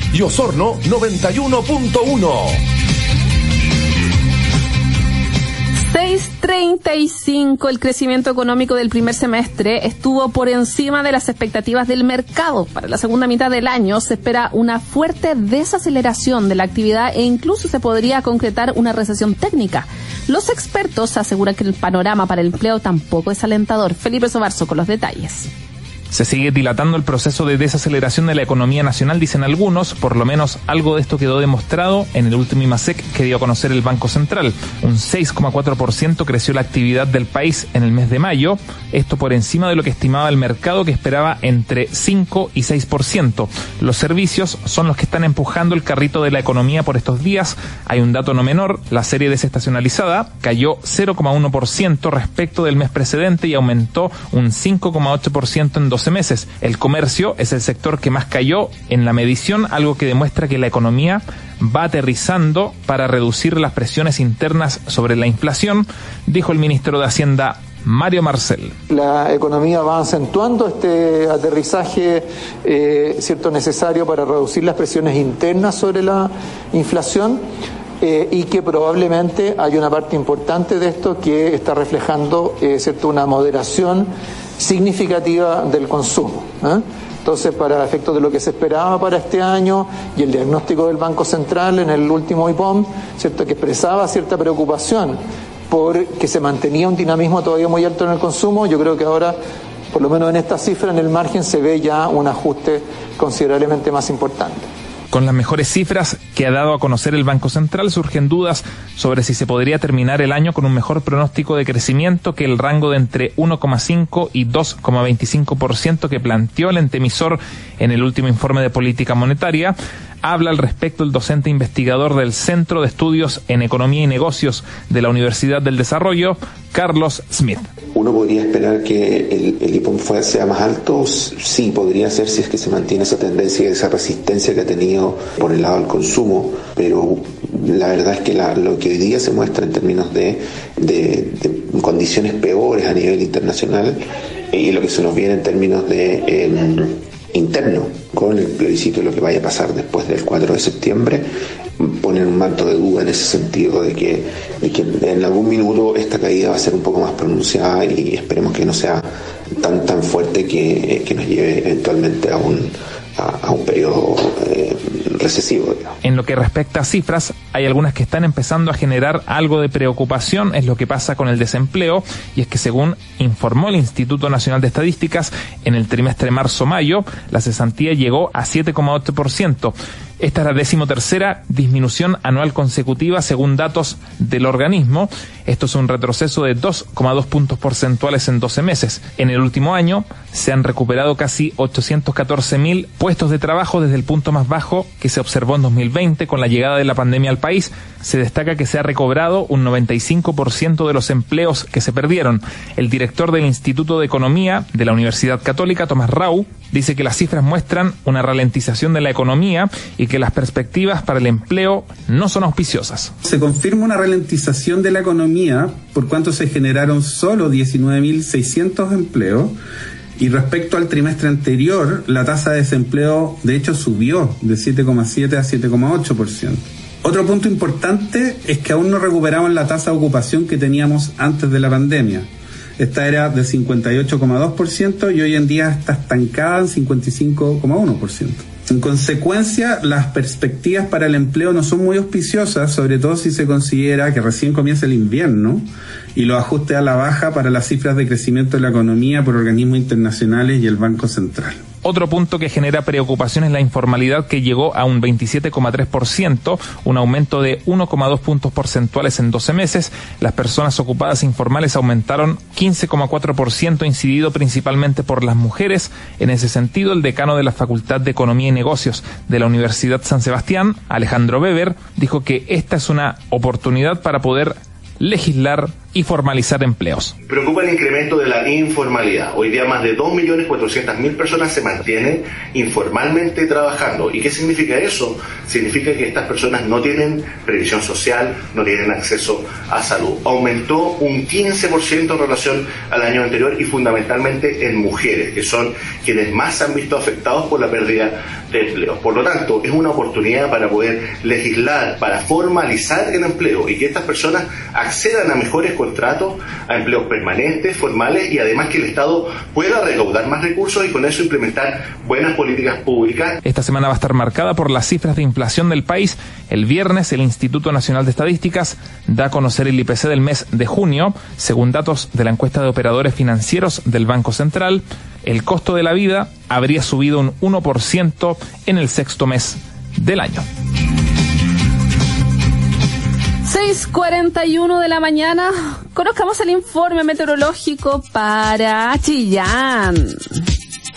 y Osorno 91.1. 6.35, el crecimiento económico del primer semestre estuvo por encima de las expectativas del mercado. Para la segunda mitad del año se espera una fuerte desaceleración de la actividad e incluso se podría concretar una recesión técnica. Los expertos aseguran que el panorama para el empleo tampoco es alentador. Felipe Sobarzo con los detalles. Se sigue dilatando el proceso de desaceleración de la economía nacional, dicen algunos. Por lo menos algo de esto quedó demostrado en el último IMASEC que dio a conocer el Banco Central. Un 6,4% creció la actividad del país en el mes de mayo. Esto por encima de lo que estimaba el mercado, que esperaba entre 5 y 6%. Los servicios son los que están empujando el carrito de la economía por estos días. Hay un dato no menor: la serie desestacionalizada cayó 0,1% respecto del mes precedente y aumentó un 5,8% en 12 meses. El comercio es el sector que más cayó en la medición, algo que demuestra que la economía va aterrizando para reducir las presiones internas sobre la inflación, dijo el ministro de Hacienda, Mario Marcel. La economía va acentuando este aterrizaje cierto necesario para reducir las presiones internas sobre la inflación. Y que probablemente hay una parte importante de esto que está reflejando cierto, una moderación significativa del consumo. Entonces, para efectos de lo que se esperaba para este año y el diagnóstico del Banco Central en el último IPOM, ¿cierto?, que expresaba cierta preocupación por que se mantenía un dinamismo todavía muy alto en el consumo, yo creo que ahora, por lo menos en esta cifra, en el margen se ve ya un ajuste considerablemente más importante. Con las mejores cifras que ha dado a conocer el Banco Central, surgen dudas sobre si se podría terminar el año con un mejor pronóstico de crecimiento que el rango de entre 1,5 y 2,25% que planteó el ente emisor en el último informe de política monetaria. Habla al respecto el docente investigador del Centro de Estudios en Economía y Negocios de la Universidad del Desarrollo, Carlos Smith. ¿Uno podría esperar que el IPOM sea más alto? Sí, podría ser, si es que se mantiene esa tendencia y esa resistencia que ha tenido por el lado del consumo, pero la verdad es que lo que hoy día se muestra en términos de condiciones peores a nivel internacional y lo que se nos viene en términos de interno, con el plebiscito y lo que vaya a pasar después del 4 de septiembre, ponen un manto de duda en ese sentido de que en algún minuto esta caída va a ser un poco más pronunciada y esperemos que no sea tan fuerte que nos lleve eventualmente a un periodo recesivo. En lo que respecta a cifras, hay algunas que están empezando a generar algo de preocupación. Es lo que pasa con el desempleo, y es que según informó el Instituto Nacional de Estadísticas, en el trimestre marzo-mayo la cesantía llegó a 7,8%. Esta es la 13ª disminución anual consecutiva según datos del organismo. Esto es un retroceso de 2,2 puntos porcentuales en 12 meses. En el último año se han recuperado casi 814.000 puestos de trabajo desde el punto más bajo que se observó en 2020 con la llegada de la pandemia al país. Se destaca que se ha recobrado un 95% de los empleos que se perdieron. El director del Instituto de Economía de la Universidad Católica, Tomás Rau, dice que las cifras muestran una ralentización de la economía y que las perspectivas para el empleo no son auspiciosas. Se confirma una ralentización de la economía por cuanto se generaron solo 19.600 empleos, y respecto al trimestre anterior la tasa de desempleo de hecho subió de 7,7 a 7,8%. Otro punto importante es que aún no recuperamos la tasa de ocupación que teníamos antes de la pandemia. Esta era de 58,2% y hoy en día está estancada en 55,1%. En consecuencia, las perspectivas para el empleo no son muy auspiciosas, sobre todo si se considera que recién comienza el invierno y los ajustes a la baja para las cifras de crecimiento de la economía por organismos internacionales y el Banco Central. Otro punto que genera preocupación es la informalidad, que llegó a un 27,3%, un aumento de 1,2 puntos porcentuales en 12 meses. Las personas ocupadas informales aumentaron 15,4%, incidido principalmente por las mujeres. En ese sentido, el decano de la Facultad de Economía y Negocios de la Universidad San Sebastián, Alejandro Weber, dijo que esta es una oportunidad para poder legislar y formalizar empleos. Preocupa el incremento de la informalidad. Hoy día más de 2.400.000 personas se mantienen informalmente trabajando. ¿Y qué significa eso? Significa que estas personas no tienen previsión social, no tienen acceso a salud. Aumentó un 15% en relación al año anterior y fundamentalmente en mujeres, que son quienes más se han visto afectados por la pérdida de empleos. Por lo tanto, es una oportunidad para poder legislar, para formalizar el empleo y que estas personas accedan a mejores contratos, a empleos permanentes, formales y además que el Estado pueda recaudar más recursos y con eso implementar buenas políticas públicas. Esta semana va a estar marcada por las cifras de inflación del país. El viernes el Instituto Nacional de Estadísticas da a conocer el IPC del mes de junio. Según datos de la encuesta de operadores financieros del Banco Central, el costo de la vida habría subido un 1% en el sexto mes del año. 6:41 de la mañana. Conozcamos el informe meteorológico para Chillán.